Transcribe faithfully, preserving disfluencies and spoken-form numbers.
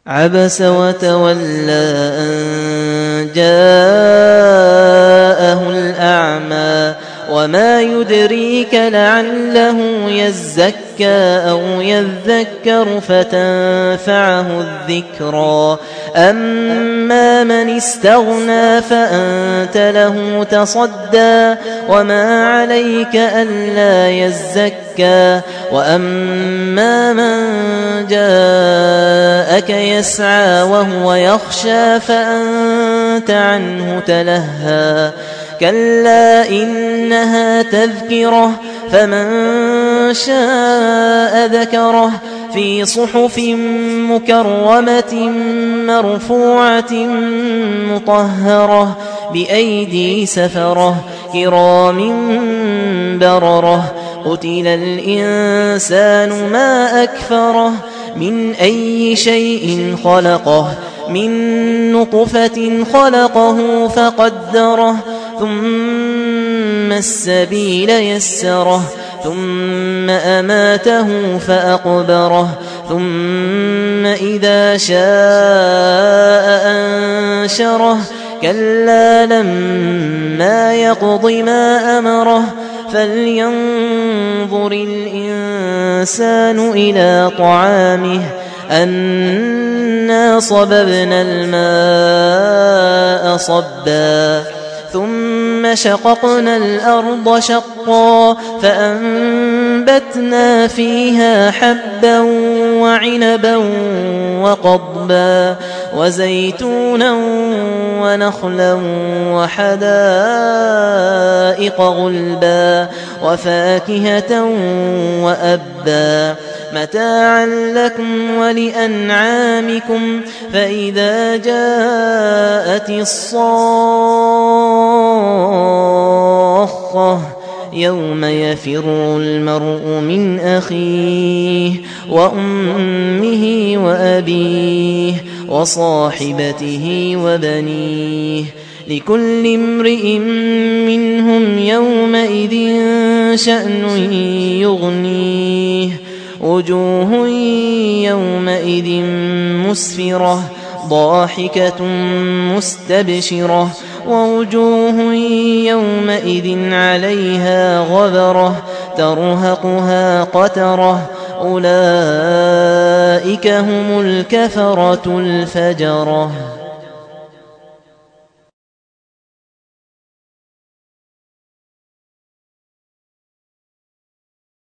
عبس وتولى أن جاءه الأعمى وما يدريك لعله يزكى أو يذكر فتنفعه الذكرى أما من استغنى فأنت له تصدى وما عليك ألا يزكى وأما من جاءك يسعى وهو يخشى فأنت عنه تلهى كلا إنها تذكرة فمن شاء ذكره في صحف مكرمة مرفوعة مطهرة بأيدي سفرة كرام بررة قتل الإنسان ما أكفره من أي شيء خلقه من نطفة خلقه فقدره ثم السبيل يسره ثم أماته فأقبره ثم إذا شاء أنشره كلا لما يقض ما أمره فلينظر الإنسان إلى طعامه أنا صببنا الماء صبا ثم شققنا الأرض شقا فأنبتنا فيها حبا وعنبا وقضبا وزيتونا ونخلا وحدائق غلبا وفاكهة وأبا متاعا لكم ولأنعامكم فإذا جاءت الصاخة يوم يفر المرء من أخيه وأمه وأبيه وصاحبته وبنيه لكل امرئ منهم يومئذ شأن يغنيه وجوه يومئذ مسفرة ضاحكة مستبشرة ووجوه يومئذ عليها غبرة ترهقها قترة أولئك هم الكفرة الفجرة.